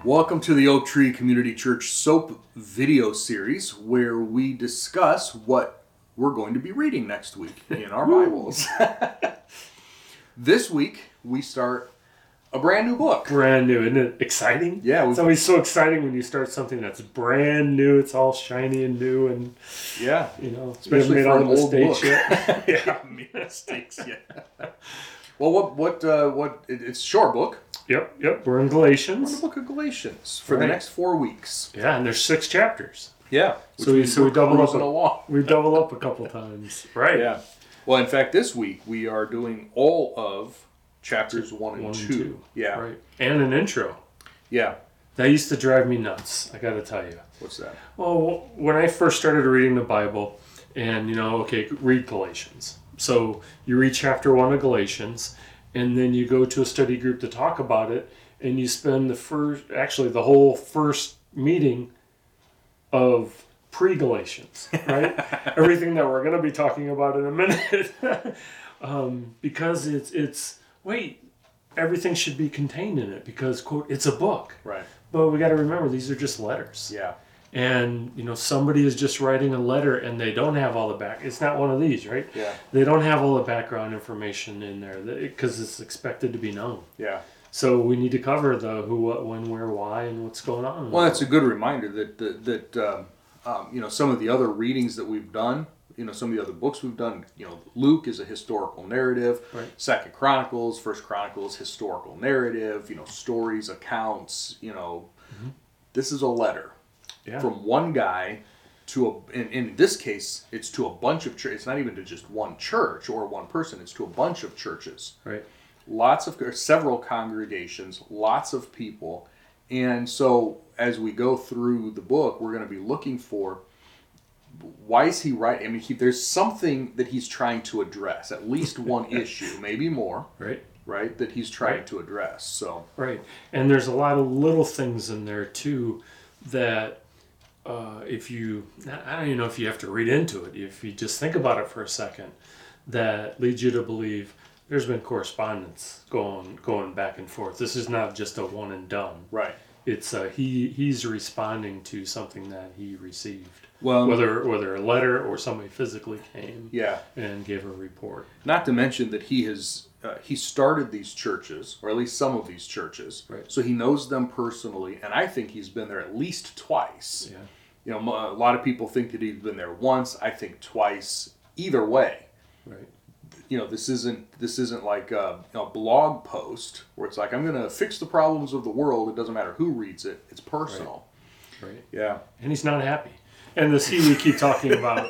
Welcome to the Oak Tree Community Church Soap video series where we discuss what we're going to be reading next week in our Bibles. This week we start a brand new book. Brand new. Isn't it exciting? Yeah. It's always so exciting when you start something that's brand new. It's all shiny and new and, yeah, especially for an old book. Yeah, made mistakes yet. Well, it's a short book. Yep. We're in Galatians. We're in the book of Galatians for the next 4 weeks. Yeah, and there's 6 chapters. Yeah. So we double up along. We double up a couple times. Right. Yeah. Well, in fact, this week we are doing all of chapters 1 and 2. Yeah. Right. And an intro. Yeah. That used to drive me nuts, I got to tell you. What's that? Well, when I first started reading the Bible, and, read Galatians. So you read chapter 1 of Galatians, and then you go to a study group to talk about it, and you spend the whole first meeting of pre-Galatians, right? Everything that we're going to be talking about in a minute. Because everything should be contained in it because, quote, it's a book. Right. But we got to remember, these are just letters. Yeah. And, somebody is just writing a letter and they don't have all the it's not one of these, right? Yeah. They don't have all the background information in there because it's expected to be known. Yeah. So we need to cover the who, what, when, where, why, and what's going on. Well, that's a good reminder that some of the other readings that we've done, some of the other books we've done, Luke is a historical narrative, right. 2nd Chronicles, 1st Chronicles, historical narrative, stories, accounts, Mm-hmm. This is a letter. Yeah. From one guy to in this case, it's to a bunch of churches. It's not even to just one church or one person. It's to a bunch of churches. Right. Several congregations, lots of people. And so as we go through the book, we're going to be looking for why is he writing? I mean, there's something that he's trying to address, at least one issue, maybe more. Right, that he's trying to address. So right, and there's a lot of little things in there too that if you, I don't even know if you have to read into it. If you just think about it for a second, that leads you to believe there's been correspondence going back and forth. This is not just a one and done. Right. It's he's responding to something that he received. Well, whether a letter or somebody physically came. Yeah. And gave a report. Not to mention that he started these churches, or at least some of these churches. Right. So he knows them personally, and I think he's been there at least twice. Yeah. A lot of people think that he's been there once. I think twice. Either way. Right. This isn't like a blog post where it's like, I'm going to fix the problems of the world. It doesn't matter who reads it. It's personal. Right. Yeah. And he's not happy. And this he we keep talking about,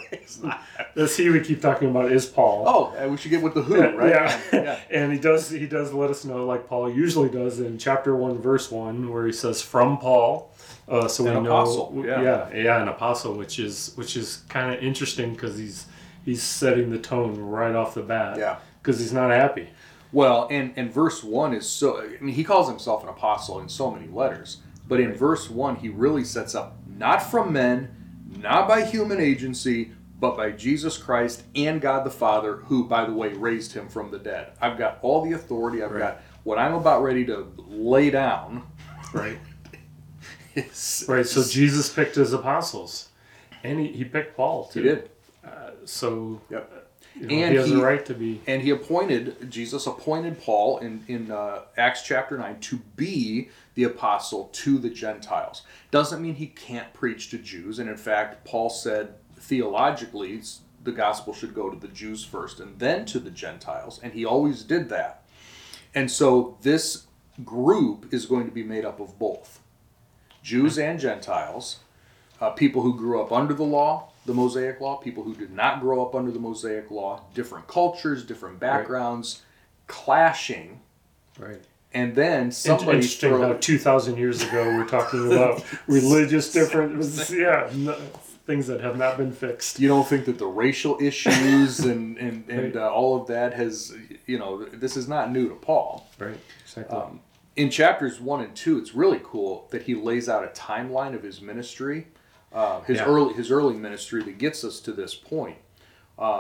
is Paul. Oh, we should get with the who, right? Yeah. And he does let us know, like Paul usually does in chapter 1, verse 1, where he says, from Paul. So we know, apostle. an apostle, which is kind of interesting because he's setting the tone right off the bat. Yeah. Because he's not happy. Well, and verse 1 is he calls himself an apostle in so many letters, but in verse 1 he really sets up, not from men, not by human agency, but by Jesus Christ and God the Father, who, by the way, raised him from the dead. I've got all the authority. I've got what I'm about ready to lay down. Right. So Jesus picked his apostles, and he picked Paul too. He did. Yep. And he has a right to be. And Jesus appointed Paul in Acts chapter 9 to be the apostle to the Gentiles. Doesn't mean he can't preach to Jews. And in fact, Paul said theologically the gospel should go to the Jews first and then to the Gentiles. And he always did that. And so this group is going to be made up of both Jews and Gentiles, people who grew up under the law, the Mosaic law, people who did not grow up under the Mosaic law, different cultures, different backgrounds, clashing. Right. And then somebody interesting how 2,000 years ago we're talking about religious differences, things that have not been fixed. You don't think that the racial issues and all of that has, this is not new to Paul. Right, exactly. In chapters 1 and 2, it's really cool that he lays out a timeline of his ministry, his early ministry that gets us to this point.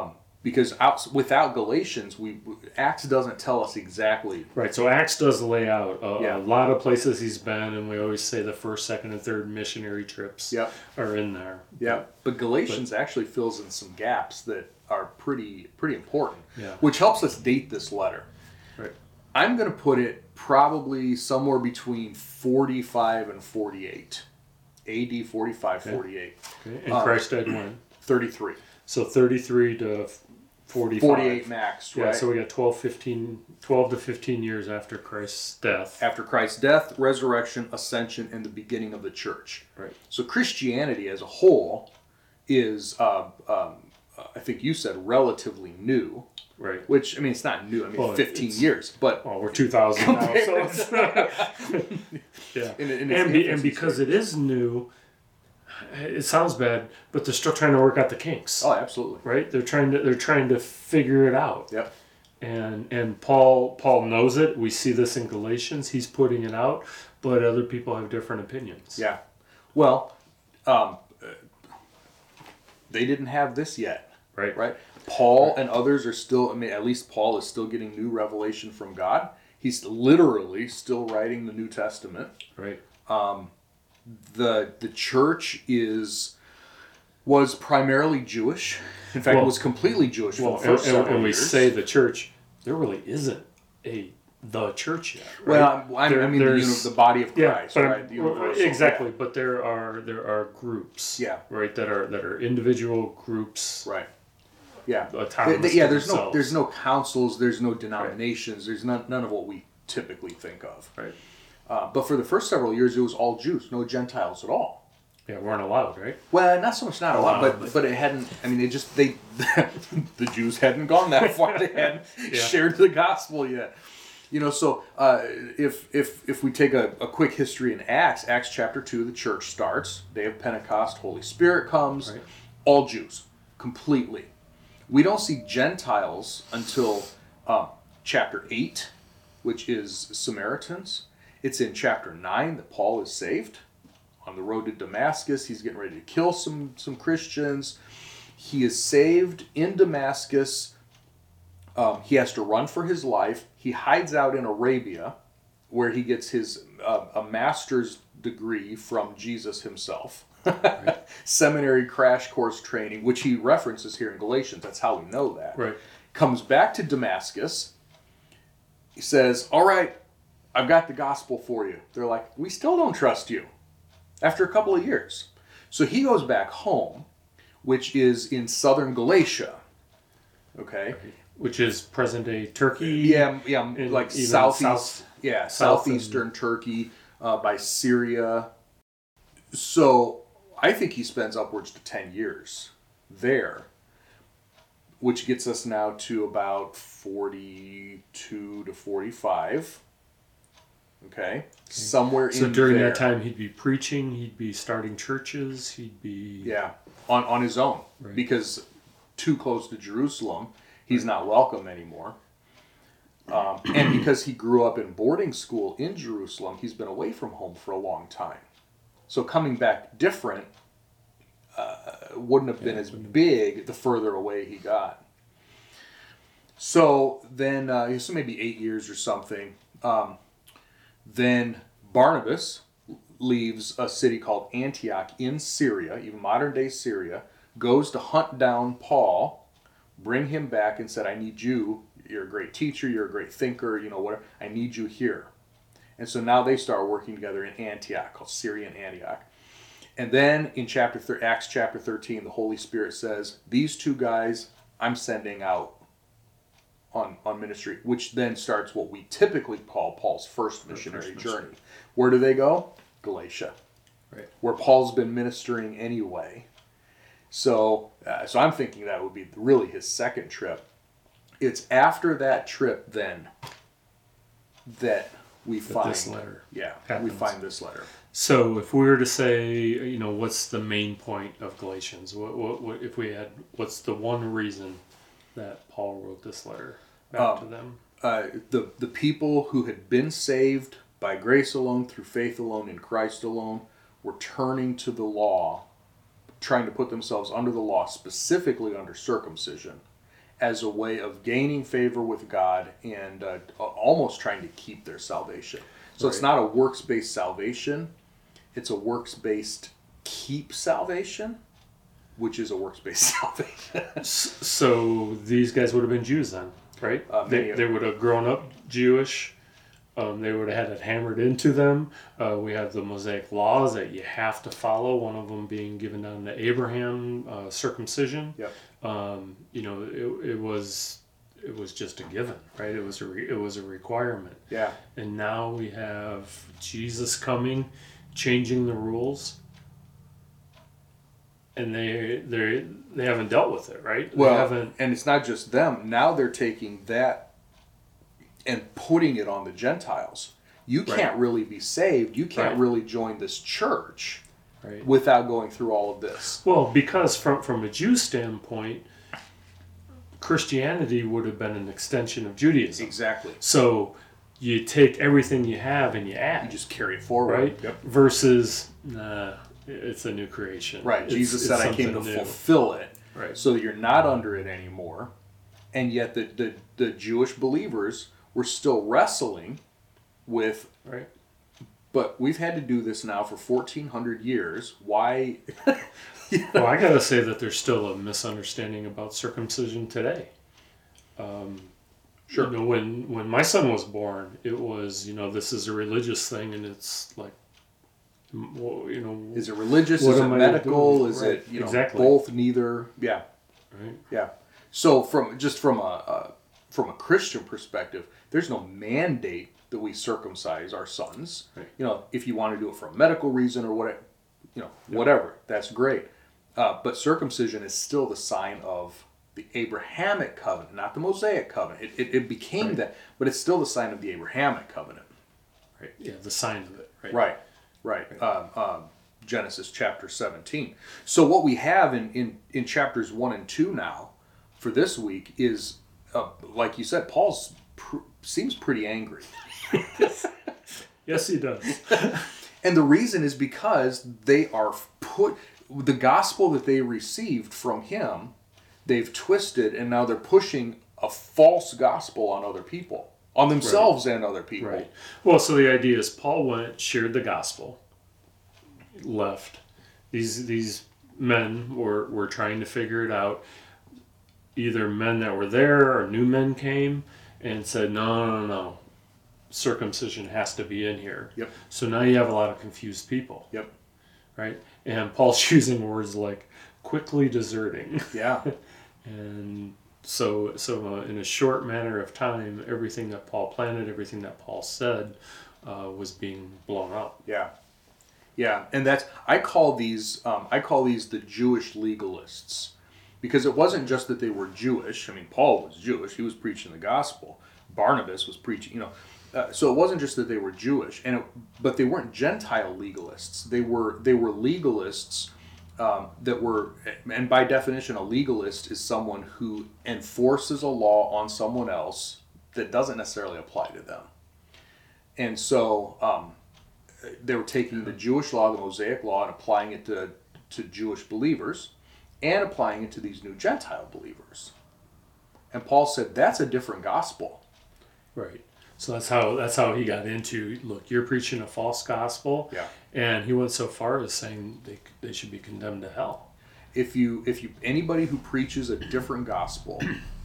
because without Galatians, Acts doesn't tell us exactly. Right. So Acts does lay out Yeah. a lot of places he's been, and we always say the first, second, and third missionary trips Yep. are in there. Yeah, but Galatians actually fills in some gaps that are pretty important, Yeah. which helps us date this letter. Right. I'm going to put it probably somewhere between 45 and 48. AD 45, 48. Okay. And Christ died when? 33. So 33 to 45. 48 max, right? Yeah, so we got 12 to 15 years after Christ's death. After Christ's death, resurrection, ascension, and the beginning of the church. Right. So Christianity as a whole is, I think you said, relatively new. Right. Which, I mean, it's not new. I mean, Well, 15 years. But Well, we're 2000 now, so it's yeah. And because it is new, it sounds bad, but they're still trying to work out the kinks. Oh, absolutely. Right? They're trying to figure it out. Yep. And Paul knows it. We see this in Galatians. He's putting it out, but other people have different opinions. Yeah. Well, they didn't have this yet. Right. Right. Paul and others are still, I mean, at least Paul is still getting new revelation from God. He's literally still writing the New Testament. Right. The church was primarily Jewish. In fact, it was completely Jewish for the first several and we years. say the church, there really isn't the church yet. Right? Well, I mean the body of Christ, right? The universal. Exactly, but there are groups, Yeah. right, that are individual groups, Right. Yeah. autonomous Yeah. to There's themselves. no councils. There's no denominations. There's none of what we typically think of. Right. But for the first several years, it was all Jews, no Gentiles at all. Yeah, weren't allowed, right? Well, not so much not allowed, but it hadn't. I mean, the Jews hadn't gone that far. They hadn't shared the gospel yet. You know, so if we take a quick history in Acts chapter 2, the church starts, day of Pentecost, Holy Spirit comes, Right. all Jews, completely. We don't see Gentiles until chapter 8, which is Samaritans. It's in chapter 9 that Paul is saved. On the road to Damascus, he's getting ready to kill some Christians. He is saved in Damascus. He has to run for his life. He hides out in Arabia, where he gets his a master's degree from Jesus himself. Right. Seminary crash course training, which he references here in Galatians. That's how we know that. Right. Comes back to Damascus. He says, all right, I've got the gospel for you. They're like, we still don't trust you after a couple of years. So he goes back home, which is in southern Galatia. Okay. Right. Which is present day Turkey. Yeah, like southeastern and Turkey, by Syria. So I think he spends upwards to 10 years there, which gets us now to about 42 to 45. Okay, somewhere in there. So during that time, he'd be preaching, he'd be starting churches, he'd be on his own, right. because too close to Jerusalem, he's not welcome anymore. And because he grew up in boarding school in Jerusalem, he's been away from home for a long time. So coming back different wouldn't have been as big the further away he got. So then, so maybe 8 years or something. Then Barnabas leaves a city called Antioch in Syria, even modern day Syria, goes to hunt down Paul, bring him back, and said, I need you. You're a great teacher. You're a great thinker. You know, whatever. I need you here. And so now they start working together in Antioch, called Syrian Antioch. And then in Acts chapter 13, the Holy Spirit says, these two guys I'm sending out on ministry, which then starts what we typically call Paul's first missionary journey. Where do they go? Galatia. Right. Where Paul's been ministering anyway. So I'm thinking that would be really his second trip. It's after that trip then that we find this letter. Yeah, happens. we find this letter. So if we were to say, you know, what's the main point of Galatians? What if we had? What's the one reason that Paul wrote this letter back to them? The people who had been saved by grace alone, through faith alone, in Christ alone, were turning to the law, trying to put themselves under the law, specifically under circumcision, as a way of gaining favor with God and almost trying to keep their salvation. So it's not a works-based salvation. It's a works-based keep salvation, which is a works-based salvation. So these guys would have been Jews then, right? They would have grown up Jewish. They would have had it hammered into them. We have the Mosaic laws that you have to follow. One of them being given down to Abraham, circumcision. Yep. It was just a given, right? It was a requirement. Yeah. And now we have Jesus coming, changing the rules, and they haven't dealt with it, right? Well, and it's not just them. Now they're taking that and putting it on the Gentiles. You can't really be saved. You can't really join this church without going through all of this. Well, because from a Jew standpoint, Christianity would have been an extension of Judaism. Exactly. So you take everything you have and you add. You just carry it forward. Right? Yep. Versus, it's a new creation. Right. Jesus said, I came to fulfill it. Right. So that you're not under it anymore. And yet the Jewish believers were still wrestling with... Right. But we've had to do this now for 1,400 years. Why... Well, I got to say that there's still a misunderstanding about circumcision today. Sure. When my son was born, it was, this is a religious thing, and it's like, is it religious? Is it medical? Is it exactly. both? Neither? Yeah. Right. Yeah. So from a Christian perspective, there's no mandate that we circumcise our sons. Right. If you want to do it for a medical reason or whatever, whatever, that's great. But circumcision is still the sign of the Abrahamic covenant, not the Mosaic covenant. It became that, but it's still the sign of the Abrahamic covenant. Right. Yeah, the sign of it. Right. Right. Genesis chapter 17. So what we have in chapters 1 and 2 now for this week is, like you said, Paul seems pretty angry. Yes, he does. And the reason is because they are the gospel that they received from him, they've twisted, and now they're pushing a false gospel on other people, on themselves and other people. Right. Well, so the idea is Paul went, shared the gospel, left. These men were trying to figure it out. Either men that were there or new men came and said, no. Circumcision has to be in here. Yep. So now you have a lot of confused people. Yep. Right? And Paul's using words like quickly deserting. Yeah. And so in a short manner of time, everything that Paul planted, everything that Paul said was being blown up. Yeah. Yeah. And I call these the Jewish legalists, because it wasn't just that they were Jewish. I mean, Paul was Jewish. He was preaching the gospel. Barnabas was preaching, so it wasn't just that they were Jewish, but they weren't Gentile legalists. They were legalists that were, and by definition, a legalist is someone who enforces a law on someone else that doesn't necessarily apply to them. And so they were taking the Jewish law, the Mosaic law, and applying it to Jewish believers, and applying it to these new Gentile believers. And Paul said that's a different gospel. Right. So that's how he got into, look, you're preaching a false gospel. Yeah. And he went so far as saying they should be condemned to hell. If you anybody who preaches a different gospel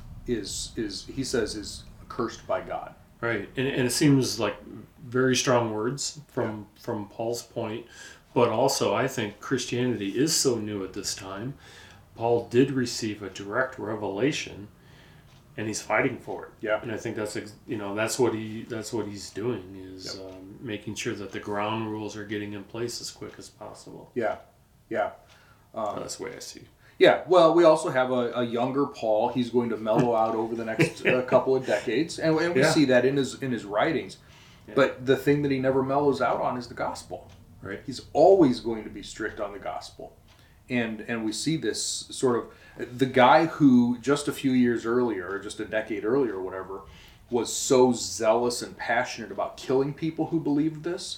is he says is cursed by God. Right. And it seems like very strong words from Paul's point, but also I think Christianity is so new at this time. Paul did receive a direct revelation, and he's fighting for it. Yeah. And I think that's what he's doing is making sure that the ground rules are getting in place as quick as possible. Yeah. Yeah. That's the way I see. Yeah. Well, we also have a younger Paul. He's going to mellow out over the next couple of decades, and we see that in his writings. Yeah. But the thing that he never mellows out on is the gospel. Right. He's always going to be strict on the gospel. And we see this sort of, the guy who just a few years earlier, or just a decade earlier or whatever, was so zealous and passionate about killing people who believed this,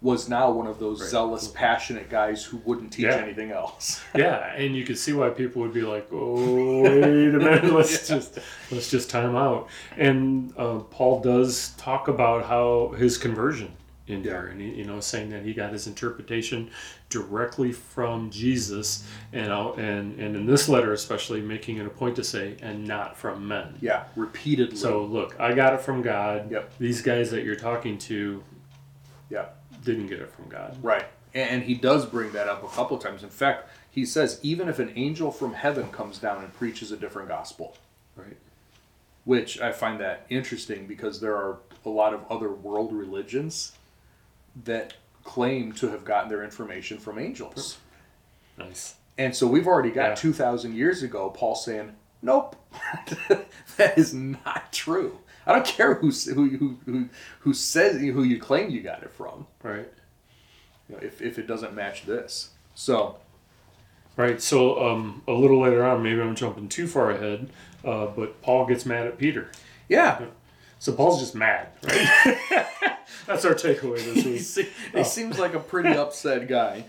was now one of those Right. zealous, passionate guys who wouldn't teach Yeah. anything else. Yeah, and you could see why people would be like, "Oh, wait a minute, let's just time out." And Paul does talk about how his conversion in there, and he, saying that he got his interpretation directly from Jesus, and in this letter especially, making it a point to say, "and not from men." Yeah, repeatedly. So look, I got it from God. Yep. These guys that you're talking to Yeah. didn't get it from God. Right. And he does bring that up a couple of times. In fact, he says, even if an angel from heaven comes down and preaches a different gospel, Right. which I find that interesting because there are a lot of other world religions that claim to have gotten their information from angels. Nice. And so we've already got Yeah. 2,000 years ago Paul saying, nope, that is not true. I don't care who says who you claim you got it from, Right. if it doesn't match this. So Right. So a little later on, maybe I'm jumping too far ahead, but Paul gets mad at Peter. yeah, So Paul's just mad, right? That's our takeaway this week. he seems like a pretty upset guy.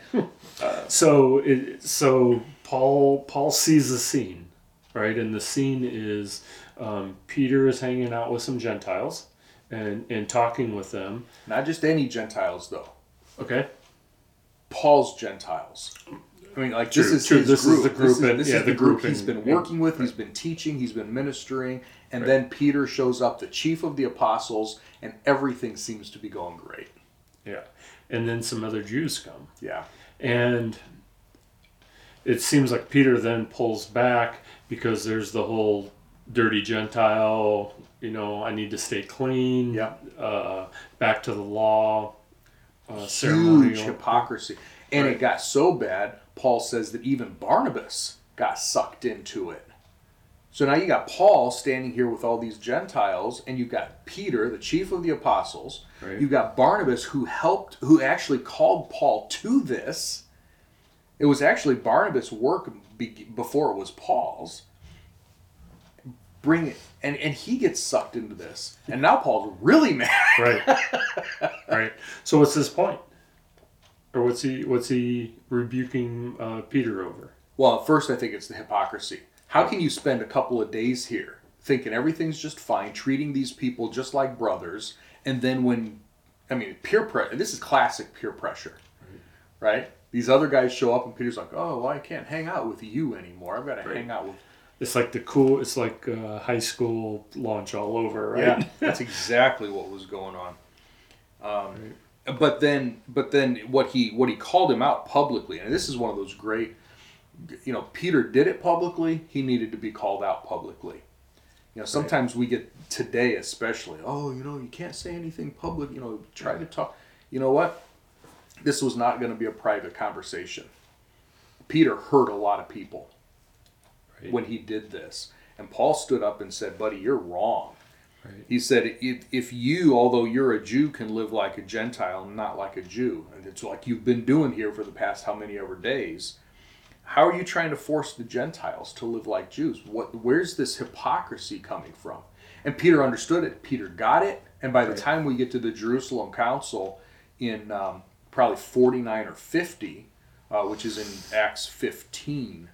So Paul sees the scene, right? And the scene is Peter is hanging out with some Gentiles and talking with them. Not just any Gentiles though. Okay. Paul's Gentiles. I mean, like True, this is true. his This is group. the group This is the group he's grouping. been working with. He's been teaching. He's been ministering, and then Peter shows up, the chief of the apostles, and everything seems to be going great. Yeah. And then some other Jews come. Yeah, And it seems like Peter then pulls back because there's the whole dirty Gentile, I need to stay clean. Yeah. Back to the law. huge Ceremonial. hypocrisy, and Right. it got so bad. Paul says that even Barnabas got sucked into it. So now you got Paul standing here with all these Gentiles, and you got Peter, the chief of the apostles. Right. You got Barnabas, who actually called Paul to this. It was actually Barnabas' work before it was Paul's. Bring it, and he gets sucked into this, and now Paul's really mad. Right. Right. So what's his point? Or what's he rebuking Peter over? Well, at first I think it's the hypocrisy. How can you spend a couple of days here thinking everything's just fine, treating these people just like brothers, and then peer pressure, this is classic peer pressure, right? These other guys show up and Peter's like, oh, well, I can't hang out with you anymore. I've got to hang out with... It's like high school launch all over, right? Yeah, that's exactly what was going on. But then what he called him out publicly, and this is one of those great, Peter did it publicly. He needed to be called out publicly. Sometimes we get today, especially, you can't say anything public. Try to talk. You know what? This was not going to be a private conversation. Peter hurt a lot of people when he did this, and Paul stood up and said, "Buddy, you're wrong." Right. He said, if you, although you're a Jew, can live like a Gentile and not like a Jew, and it's like you've been doing here for the past how many ever days, how are you trying to force the Gentiles to live like Jews? Where's this hypocrisy coming from? And Peter understood it. Peter got it. And by the time we get to the Jerusalem Council in probably 49 or 50, which is in Acts 15,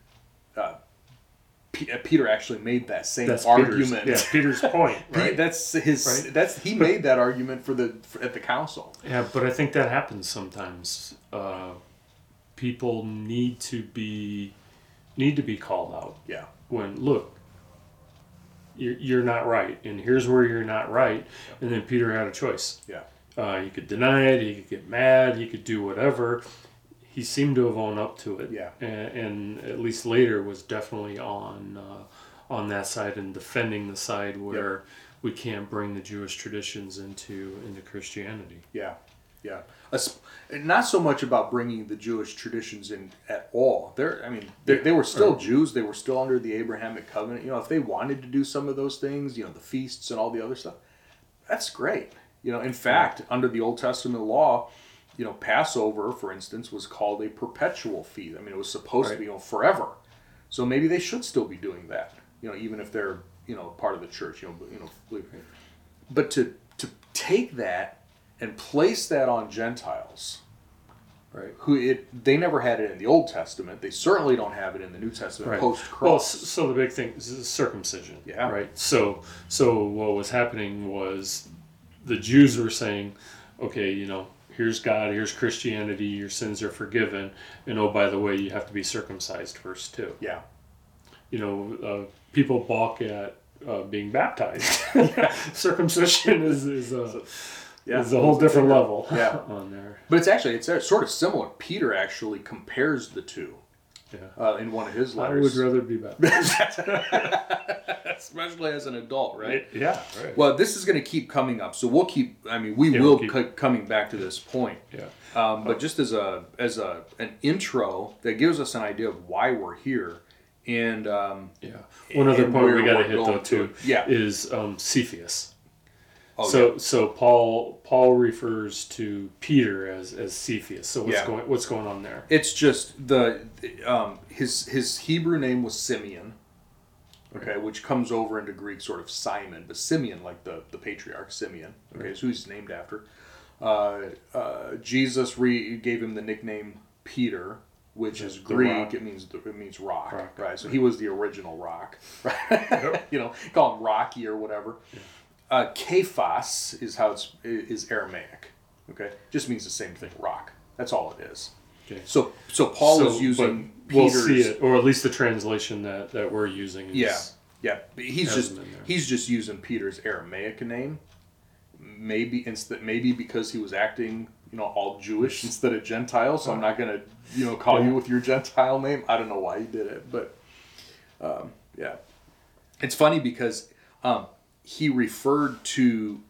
Peter actually made that same argument. Peter's point, right? That's his. Right? He made that argument at the council. Yeah, but I think that happens sometimes. People need to be called out. Yeah. When look, you're not right, and here's where you're not right. And then Peter had a choice. Yeah. He could deny it. He could get mad. He could do whatever. He seemed to have owned up to it. Yeah. And at least later was definitely on that side and defending the side where we can't bring the Jewish traditions into Christianity. Yeah. Yeah. Not so much about bringing the Jewish traditions in at all. They were still Jews. They were still under the Abrahamic covenant. If they wanted to do some of those things, the feasts and all the other stuff, that's great. In fact, under the Old Testament law, Passover, for instance, was called a perpetual feast. It was supposed to be forever. So maybe they should still be doing that. Even if they're part of the church. But to take that and place that on Gentiles, Right. They never had it in the Old Testament. They certainly don't have it in the New Testament Right. post-cross. Well, so the big thing is circumcision. Yeah. Right. So what was happening was the Jews were saying, okay, here's God, here's Christianity, your sins are forgiven, and oh, by the way, you have to be circumcised first too. Yeah. People balk at being baptized. Circumcision is a whole different level on there. But it's sort of similar. Peter actually compares the two in one of his letters. I would rather be baptized. Especially as an adult, right? Yeah, right. Well, this is going to keep coming up, so we'll keep. We'll keep coming back to this point. Yeah. But just as an intro that gives us an idea of why we're here, and one other point we got to hit though too is Cephas. Oh, so Paul refers to Peter as Cephas. So what's going on there? It's just his Hebrew name was Simeon. Okay, which comes over into Greek sort of Simon, but Simeon, like the patriarch Simeon. Okay, is who he's named after. Jesus gave him the nickname Peter, which is Greek. Rock. It means rock, right? So he was the original rock, right? Call him Rocky or whatever. Yeah. Kephas is Aramaic. Okay, just means the same thing, rock. That's all it is. Okay. So Paul is using Peter's. We'll see it, or at least the translation that we're using. Is, yeah. He's just using Peter's Aramaic name. Maybe because he was acting, all Jewish instead of Gentile. So I'm not gonna, call you with your Gentile name. I don't know why he did it, but it's funny because he referred to.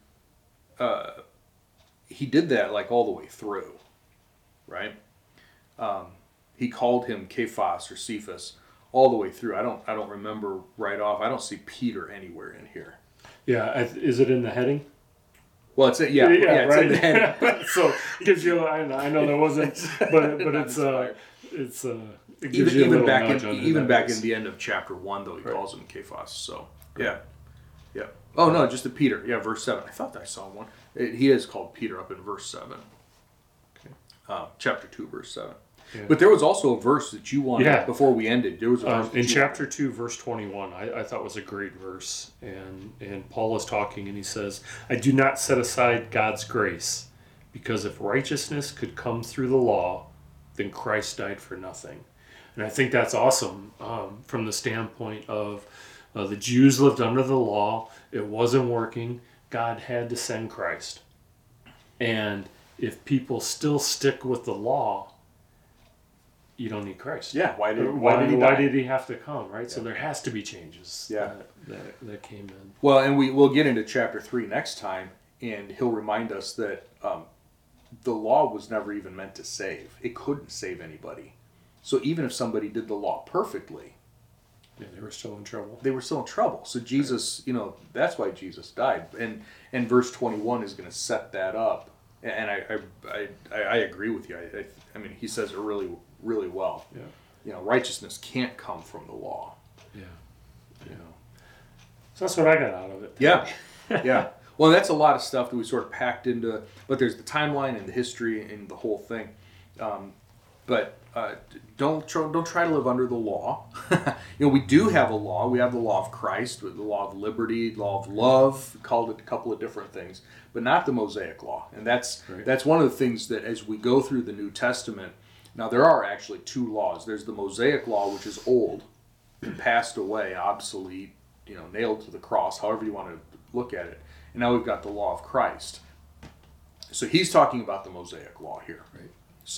He did that like all the way through, right? He called him Kephas or Cephas all the way through. I don't remember right off. I don't see Peter anywhere in here. Yeah, is it in the heading? Well, it's right. It's in the heading. So it gives you. I know there wasn't, but it's it gives you a even little back in the end of chapter 1 though he calls him Kephas. So yeah. Oh no, just a Peter. Yeah, verse 7. I thought I saw one. He is called Peter up in verse 7. Okay. Chapter 2, verse 7. Yeah. But there was also a verse that you wanted before we ended. There was a verse in chapter 2, verse 21. I thought was a great verse, and Paul is talking, and he says, "I do not set aside God's grace, because if righteousness could come through the law, then Christ died for nothing." And I think that's awesome from the standpoint of the Jews lived under the law. It wasn't working. God had to send Christ, and if people still stick with the law, you don't need Christ. Yeah. Why did he have to come? Right. Yeah. So there has to be changes. That came in. Well, and we'll get into chapter 3 next time, and he'll remind us that the law was never even meant to save. It couldn't save anybody. So even if somebody did the law perfectly, they were still in trouble. So Jesus, that's why Jesus died. And verse 21 is going to set that up. And I agree with you. I mean, he says it really, really well. Yeah. Righteousness can't come from the law. Yeah. So that's what I got out of it. Yeah. Yeah. Well, that's a lot of stuff that we sort of packed into. But there's the timeline and the history and the whole thing. But don't try to live under the law. We do have a law. We have the law of Christ, the law of liberty, the law of love. We called it a couple of different things, but not the Mosaic law. And that's one of the things that as we go through the New Testament, now there are actually two laws. There's the Mosaic law, which is old and passed away, obsolete, nailed to the cross, however you want to look at it. And now we've got the law of Christ. So he's talking about the Mosaic law here. Right.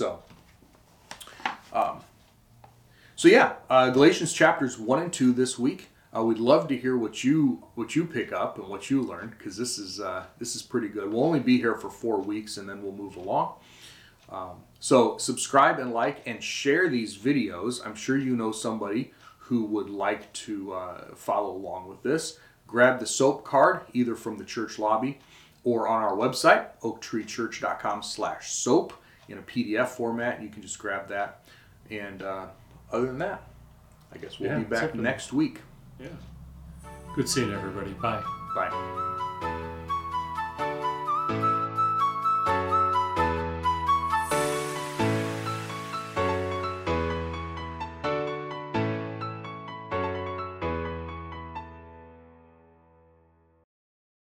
Galatians chapters 1 and 2 this week. We'd love to hear what you pick up and what you learned, because this is pretty good. We'll only be here for 4 weeks and then we'll move along. So subscribe and like and share these videos. I'm sure you know somebody who would like to follow along with this. Grab the SOAP card either from the church lobby or on our website, oaktreechurch.com/soap in a PDF format. You can just grab that. And other than that, I guess we'll be back next week. Yeah. Good seeing everybody. Bye. Bye.